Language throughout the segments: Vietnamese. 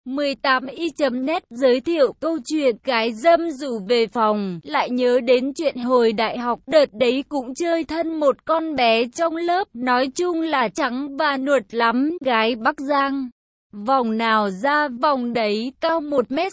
18i.net giới thiệu câu chuyện cái dâm rủ về phòng, lại nhớ đến chuyện hồi đại học, đợt đấy cũng chơi thân một con bé trong lớp, nói chung là trắng và nuột lắm, gái Bắc Giang. Vòng nào ra vòng đấy, cao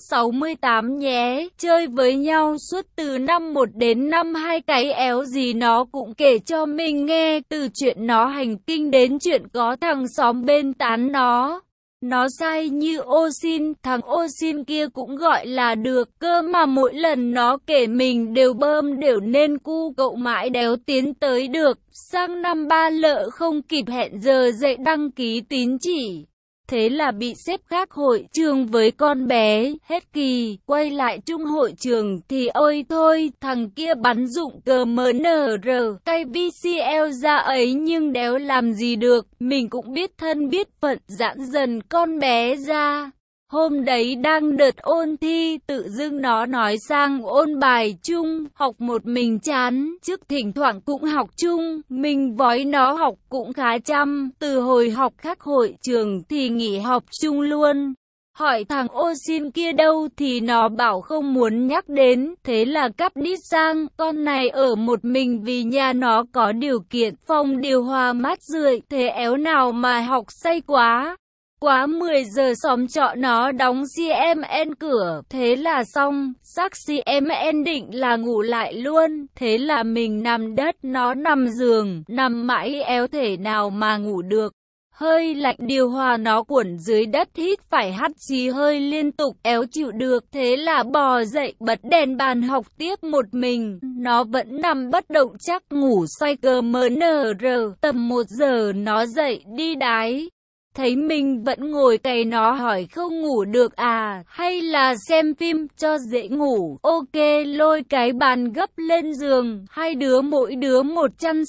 1m68 nhé, chơi với nhau suốt từ năm 1 đến năm 2, cái éo gì nó cũng kể cho mình nghe, từ chuyện nó hành kinh đến chuyện có thằng xóm bên tán nó. Nó sai như ô xin, thằng ô xin kia cũng gọi là được, cơ mà mỗi lần nó kể mình đều bơm đều nên cu cậu mãi đéo tiến tới được, sang năm 3 lợ không kịp hẹn giờ dậy đăng ký tín chỉ. Thế là bị xếp khác hội trường với con bé, hết kỳ, quay lại chung hội trường thì ôi thôi, thằng kia bắn dụng CMNR, cây VCL ra ấy nhưng đéo làm gì được, mình cũng biết thân biết phận, giãn dần con bé ra. Hôm đấy đang đợt ôn thi, tự dưng nó nói sang ôn bài chung, học một mình chán, trước thỉnh thoảng cũng học chung, mình vói nó học cũng khá chăm, từ hồi học khác hội trường thì nghỉ học chung luôn. Hỏi thằng ô xin kia đâu thì nó bảo không muốn nhắc đến, thế là cắp đít sang, con này ở một mình vì nhà nó có điều kiện, phòng điều hòa mát rượi, thế éo nào mà học say quá. Quá 10 giờ xóm trọ nó đóng CMN cửa, thế là xong, sắc CMN định là ngủ lại luôn, thế là mình nằm đất nó nằm giường, nằm mãi éo thể nào mà ngủ được. Hơi lạnh điều hòa nó cuộn dưới đất hít phải hắt xì hơi liên tục éo chịu được, thế là bò dậy bật đèn bàn học tiếp một mình, nó vẫn nằm bất động chắc ngủ xoay CMNR, tầm 1 giờ nó dậy đi đái. Thấy mình vẫn ngồi cày nó hỏi không ngủ được à, hay là xem phim cho dễ ngủ. Ok, lôi cái bàn gấp lên giường, hai đứa mỗi đứa một chăn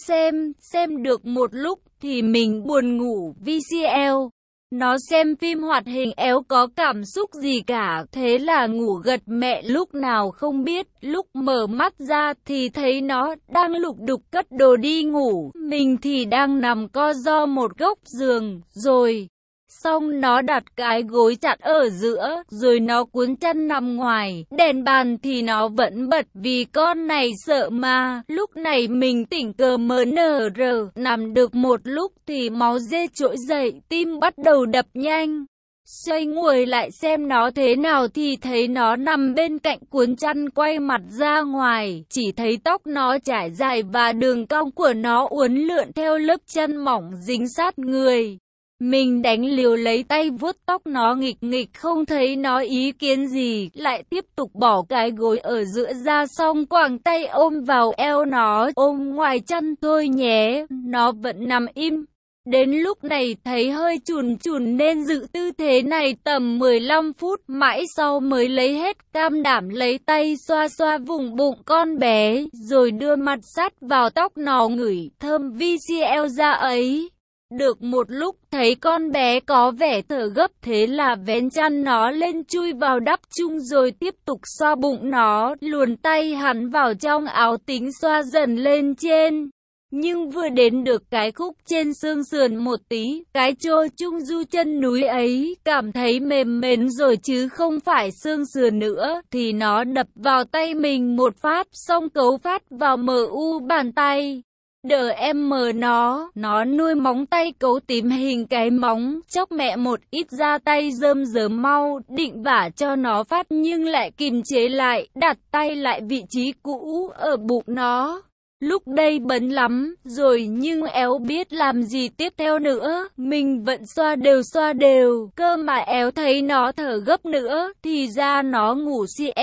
xem được một lúc thì mình buồn ngủ VCL. Nó xem phim hoạt hình éo có cảm xúc gì cả, thế là ngủ gật mẹ lúc nào không biết, lúc mở mắt ra thì thấy nó đang lục đục cất đồ đi ngủ, mình thì đang nằm co ro một góc giường, rồi. Xong nó đặt cái gối chặn ở giữa, rồi nó cuốn chân nằm ngoài, đèn bàn thì nó vẫn bật vì con này sợ mà, lúc này mình tỉnh CMNR, nằm được một lúc thì máu dê trỗi dậy, tim bắt đầu đập nhanh. Xoay người lại xem nó thế nào thì thấy nó nằm bên cạnh cuốn chăn quay mặt ra ngoài, chỉ thấy tóc nó trải dài và đường cong của nó uốn lượn theo lớp chân mỏng dính sát người. Mình đánh liều lấy tay vuốt tóc nó nghịch nghịch không thấy nó ý kiến gì, lại tiếp tục bỏ cái gối ở giữa ra xong quàng tay ôm vào eo nó, ôm ngoài chăn thôi nhé, nó vẫn nằm im. Đến lúc này thấy hơi chùn chùn nên giữ tư thế này tầm 15 phút, mãi sau mới lấy hết can đảm lấy tay xoa xoa vùng bụng con bé, rồi đưa mặt sát vào tóc nó ngửi thơm VCL ra ấy. Được một lúc thấy con bé có vẻ thở gấp, thế là vén chăn nó lên chui vào đắp chung rồi tiếp tục xoa bụng nó, luồn tay hắn vào trong áo tính xoa dần lên trên. Nhưng vừa đến được cái khúc trên xương sườn một tí, cái chỗ trung du chân núi ấy, cảm thấy mềm mến rồi chứ không phải xương sườn nữa, thì nó đập vào tay mình một phát, xong cấu phát vào MU bàn tay. Đờ em mờ nó nuôi móng tay cấu tím hình cái móng, chóc mẹ một ít ra tay rơm rớm mau, định vả cho nó phát nhưng lại kìm chế lại, đặt tay lại vị trí cũ ở bụng nó. Lúc đây bấn lắm rồi nhưng éo biết làm gì tiếp theo nữa, mình vẫn xoa đều, cơ mà éo thấy nó thở gấp nữa, thì ra nó ngủ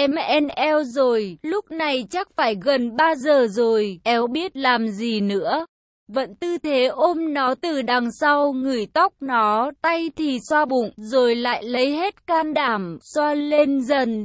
CMNL rồi, lúc này chắc phải gần 3 giờ rồi, éo biết làm gì nữa. Vẫn tư thế ôm nó từ đằng sau, ngửi tóc nó, tay thì xoa bụng, rồi lại lấy hết can đảm, xoa lên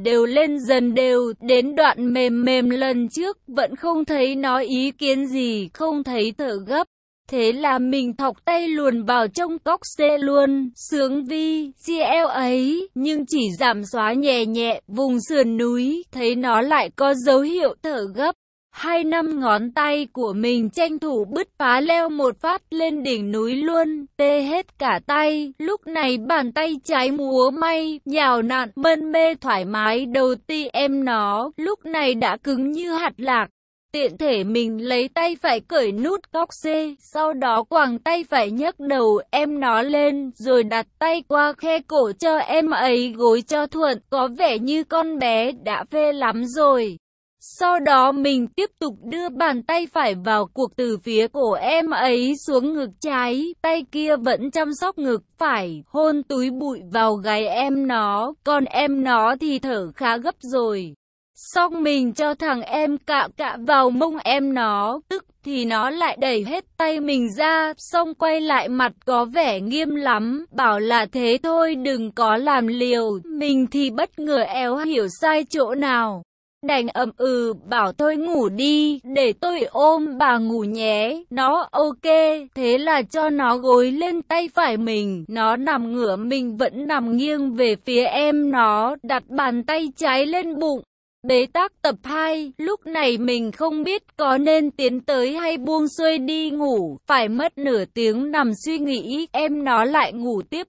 dần đều, đến đoạn mềm mềm lần trước, vẫn không thấy nó ý kiến gì, không thấy thở gấp. Thế là mình thọc tay luồn vào trong cóc xe luôn, sướng VCL ấy, nhưng chỉ giảm xóa nhẹ nhẹ, vùng sườn núi, thấy nó lại có dấu hiệu thở gấp. Hai năm ngón tay của mình tranh thủ bứt phá leo một phát lên đỉnh núi luôn, tê hết cả tay. Lúc này bàn tay trái múa may, nhào nặn, mân mê thoải mái đầu ti em nó, lúc này đã cứng như hạt lạc. Tiện thể mình lấy tay phải cởi nút cóc C, sau đó quàng tay phải nhấc đầu em nó lên, rồi đặt tay qua khe cổ cho em ấy gối cho thuận, có vẻ như con bé đã phê lắm rồi. Sau đó mình tiếp tục đưa bàn tay phải vào cuộc từ phía cổ em ấy xuống ngực trái, tay kia vẫn chăm sóc ngực phải, hôn túi bụi vào gáy em nó, còn em nó thì thở khá gấp rồi. Xong mình cho thằng em cạ cạ vào mông em nó, tức thì nó lại đẩy hết tay mình ra, xong quay lại mặt có vẻ nghiêm lắm, bảo là thế thôi đừng có làm liều, mình thì bất ngờ éo hiểu sai chỗ nào. Đành bảo thôi ngủ đi, để tôi ôm bà ngủ nhé, nó ok, thế là cho nó gối lên tay phải mình, nó nằm ngửa mình vẫn nằm nghiêng về phía em nó, đặt bàn tay trái lên bụng. Bế tắc tập 2, lúc này mình không biết có nên tiến tới hay buông xuôi đi ngủ, phải mất nửa tiếng nằm suy nghĩ, em nó lại ngủ tiếp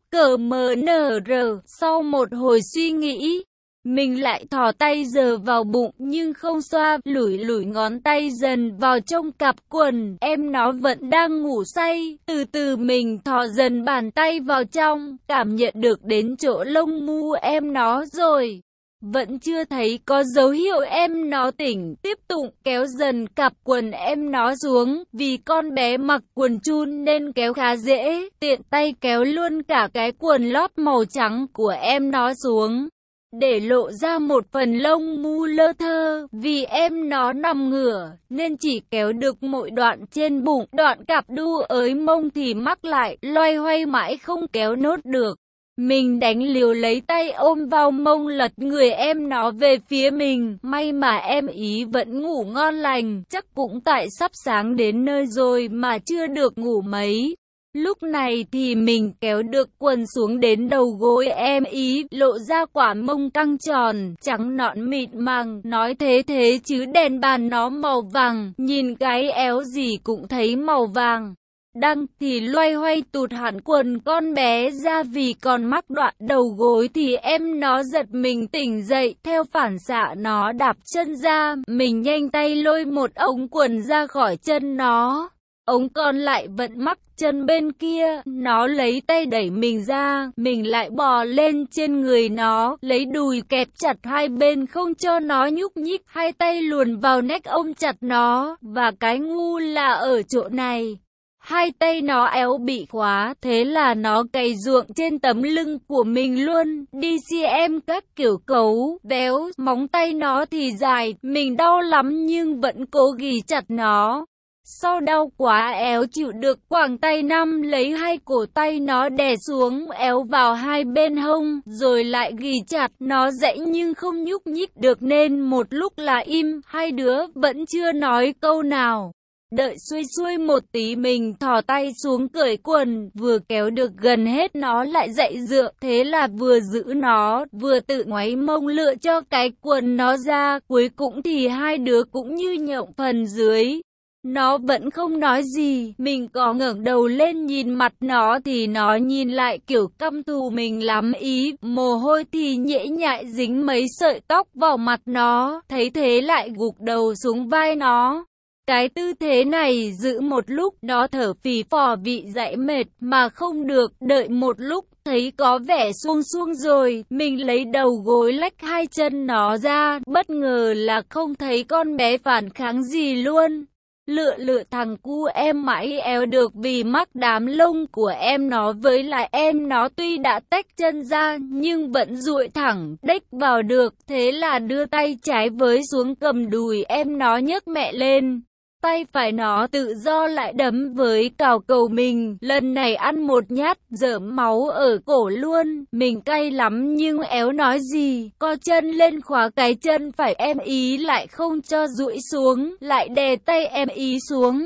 CMNR, sau một hồi suy nghĩ. Mình lại thò tay sờ vào bụng nhưng không xoa, lủi ngón tay dần vào trong cặp quần, em nó vẫn đang ngủ say, từ từ mình thò dần bàn tay vào trong, cảm nhận được đến chỗ lông mu em nó rồi. Vẫn chưa thấy có dấu hiệu em nó tỉnh, tiếp tục kéo dần cặp quần em nó xuống, vì con bé mặc quần chun nên kéo khá dễ, tiện tay kéo luôn cả cái quần lót màu trắng của em nó xuống, để lộ ra một phần lông mu lơ thơ, vì em nó nằm ngửa, nên chỉ kéo được mỗi đoạn trên bụng, đoạn cặp đu ới mông thì mắc lại, loay hoay mãi không kéo nốt được. Mình đánh liều lấy tay ôm vào mông lật người em nó về phía mình, may mà em ý vẫn ngủ ngon lành, chắc cũng tại sắp sáng đến nơi rồi mà chưa được ngủ mấy. Lúc này thì mình kéo được quần xuống đến đầu gối em ý, lộ ra quả mông căng tròn, trắng nõn mịn màng, nói thế chứ đèn bàn nó màu vàng, nhìn cái éo gì cũng thấy màu vàng. Đăng thì loay hoay tụt hẳn quần con bé ra vì còn mắc đoạn đầu gối thì em nó giật mình tỉnh dậy, theo phản xạ nó đạp chân ra, mình nhanh tay lôi một ống quần ra khỏi chân nó. Ống còn lại vẫn mắc chân bên kia, nó lấy tay đẩy mình ra, mình lại bò lên trên người nó, lấy đùi kẹp chặt hai bên không cho nó nhúc nhích, hai tay luồn vào nách ôm chặt nó, và cái ngu là ở chỗ này. Hai tay nó éo bị khóa, thế là nó cày ruộng trên tấm lưng của mình luôn, đi xem các kiểu cấu, béo, móng tay nó thì dài, mình đau lắm nhưng vẫn cố ghì chặt nó. Sau đau quá éo chịu được, quàng tay nắm lấy hai cổ tay nó đè xuống, éo vào hai bên hông, rồi lại ghì chặt, nó dãy nhưng không nhúc nhích được nên một lúc là im, hai đứa vẫn chưa nói câu nào. Đợi xuôi một tí mình thò tay xuống cởi quần, vừa kéo được gần hết nó lại dậy dựa, thế là vừa giữ nó, vừa tự ngoáy mông lựa cho cái quần nó ra, cuối cùng thì hai đứa cũng như nhộng phần dưới. Nó vẫn không nói gì, mình có ngẩng đầu lên nhìn mặt nó thì nó nhìn lại kiểu căm thù mình lắm ý, mồ hôi thì nhễ nhại dính mấy sợi tóc vào mặt nó, thấy thế lại gục đầu xuống vai nó. Cái tư thế này giữ một lúc, nó thở phì phò bị dãy mệt mà không được, đợi một lúc thấy có vẻ suông rồi, mình lấy đầu gối lách hai chân nó ra, bất ngờ là không thấy con bé phản kháng gì luôn. Lựa thằng cu em mãi éo được vì mắc đám lông của em nó, với lại em nó tuy đã tách chân ra nhưng vẫn duỗi thẳng đếch vào được, thế là đưa tay trái với xuống cầm đùi em nó nhấc mẹ lên. Tay phải nó tự do lại đấm với cào cầu mình, lần này ăn một nhát, rởm máu ở cổ luôn, mình cay lắm nhưng éo nói gì, co chân lên khóa cái chân phải em ý lại không cho duỗi xuống, lại đè tay em ý xuống.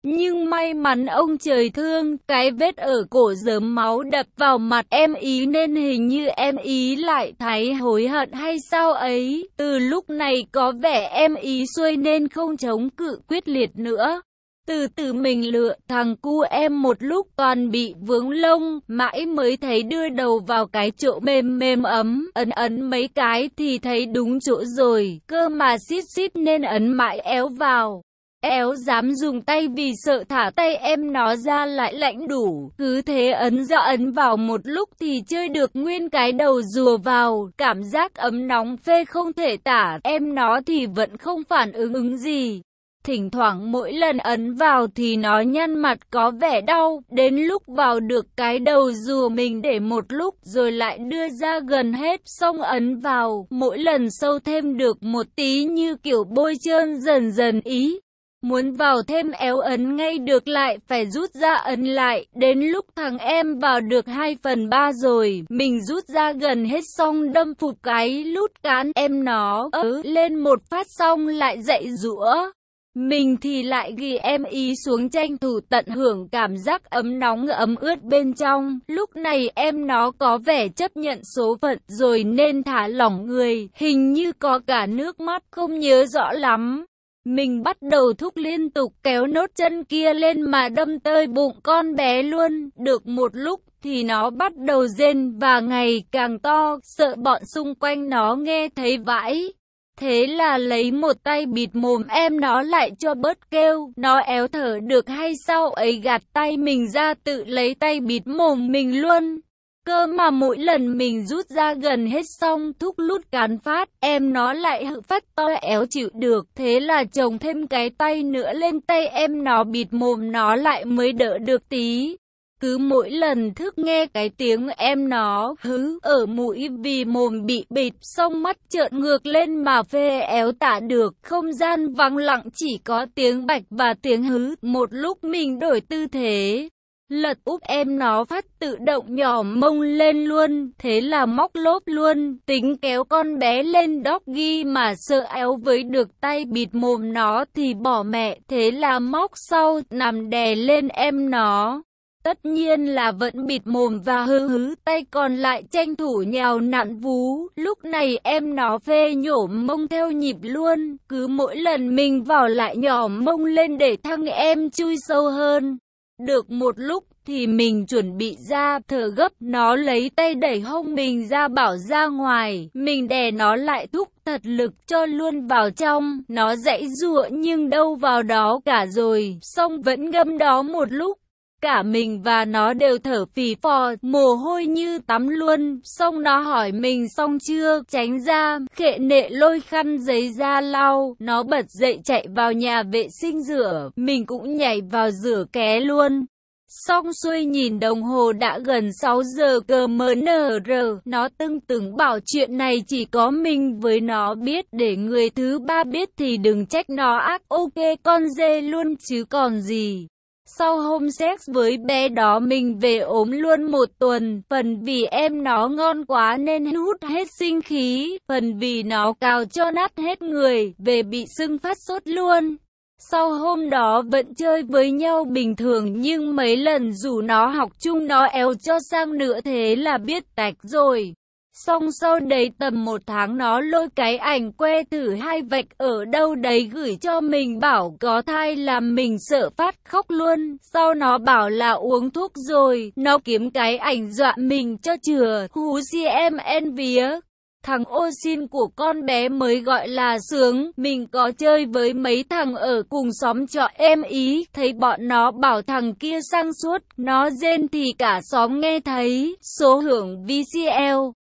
Nhưng may mắn ông trời thương, cái vết ở cổ rớm máu đập vào mặt em ý nên hình như em ý lại thấy hối hận hay sao ấy. Từ lúc này có vẻ em ý xuôi nên không chống cự quyết liệt nữa. Từ từ mình lựa thằng cu em một lúc toàn bị vướng lông, mãi mới thấy đưa đầu vào cái chỗ mềm mềm ấm, ấn mấy cái thì thấy đúng chỗ rồi, cơ mà xít nên ấn mãi éo vào. Éo dám dùng tay vì sợ thả tay em nó ra lại lạnh đủ, cứ thế ấn vào một lúc thì chơi được nguyên cái đầu rùa vào, cảm giác ấm nóng phê không thể tả, em nó thì vẫn không phản ứng gì. Thỉnh thoảng mỗi lần ấn vào thì nó nhăn mặt có vẻ đau, đến lúc vào được cái đầu rùa mình để một lúc rồi lại đưa ra gần hết xong ấn vào, mỗi lần sâu thêm được một tí như kiểu bôi trơn dần ý. Muốn vào thêm éo ấn ngay được lại phải rút ra ấn lại, đến lúc thằng em vào được 2/3 rồi, mình rút ra gần hết xong đâm phục cái lút cán em nó lên một phát xong lại dậy giũa. Mình thì lại ghi em ý xuống tranh thủ tận hưởng cảm giác ấm nóng ấm ướt bên trong. Lúc này em nó có vẻ chấp nhận số phận rồi nên thả lỏng người, hình như có cả nước mắt không nhớ rõ lắm. Mình bắt đầu thúc liên tục kéo nốt chân kia lên mà đâm tơi bụng con bé luôn. Được một lúc thì nó bắt đầu rên và ngày càng to, sợ bọn xung quanh nó nghe thấy vãi. Thế là lấy một tay bịt mồm em nó lại cho bớt kêu, nó éo thở được hay sao ấy gạt tay mình ra tự lấy tay bịt mồm mình luôn. Cơ mà mỗi lần mình rút ra gần hết xong thúc lút cán phát, em nó lại hự phát to éo chịu được, thế là chồng thêm cái tay nữa lên tay em nó bịt mồm nó lại mới đỡ được tí. Cứ mỗi lần thức nghe cái tiếng em nó hứ ở mũi vì mồm bị bịt xong mắt trợn ngược lên mà phê éo tả được, không gian vắng lặng chỉ có tiếng bạch và tiếng hứ. Một lúc mình đổi tư thế, lật úp em nó phát tự động nhỏ mông lên luôn, thế là móc lốp luôn, tính kéo con bé lên doggy mà sợ éo với được tay bịt mồm nó thì bỏ mẹ, thế là móc sau nằm đè lên em nó. Tất nhiên là vẫn bịt mồm và hứ tay còn lại tranh thủ nhào nặn vú. Lúc này em nó phê nhổ mông theo nhịp luôn, cứ mỗi lần mình vào lại nhỏ mông lên để thằng em chui sâu hơn. Được một lúc thì mình chuẩn bị ra, thở gấp, nó lấy tay đẩy hông mình ra bảo ra ngoài, mình đè nó lại thúc thật lực cho luôn vào trong, nó giãy giụa nhưng đâu vào đó cả rồi, xong vẫn ngâm đó một lúc. Cả mình và nó đều thở phì phò, mồ hôi như tắm luôn, xong nó hỏi mình xong chưa, tránh ra, khệ nệ lôi khăn giấy ra lau, nó bật dậy chạy vào nhà vệ sinh rửa, mình cũng nhảy vào rửa ké luôn. Xong xuôi nhìn đồng hồ đã gần 6 giờ GMNR, nó từng bảo chuyện này chỉ có mình với nó biết, để người thứ ba biết thì đừng trách nó ác, ok con dê luôn chứ còn gì. Sau hôm sex với bé đó mình về ốm luôn 1 tuần, phần vì em nó ngon quá nên hút hết sinh khí, phần vì nó cào cho nát hết người, về bị sưng phát sốt luôn. Sau hôm đó vẫn chơi với nhau bình thường nhưng mấy lần rủ nó học chung nó éo cho sang nữa thế là biết tạch rồi. Xong sau đấy tầm 1 tháng nó lôi cái ảnh que thử 2 vạch ở đâu đấy gửi cho mình bảo có thai làm mình sợ phát khóc luôn. Sau nó bảo là uống thuốc rồi, nó kiếm cái ảnh dọa mình cho chừa, hú CMN vía. Thằng ô xin của con bé mới gọi là sướng, mình có chơi với mấy thằng ở cùng xóm trọ em ý, thấy bọn nó bảo thằng kia sang suốt, nó rên thì cả xóm nghe thấy, số hưởng VCL.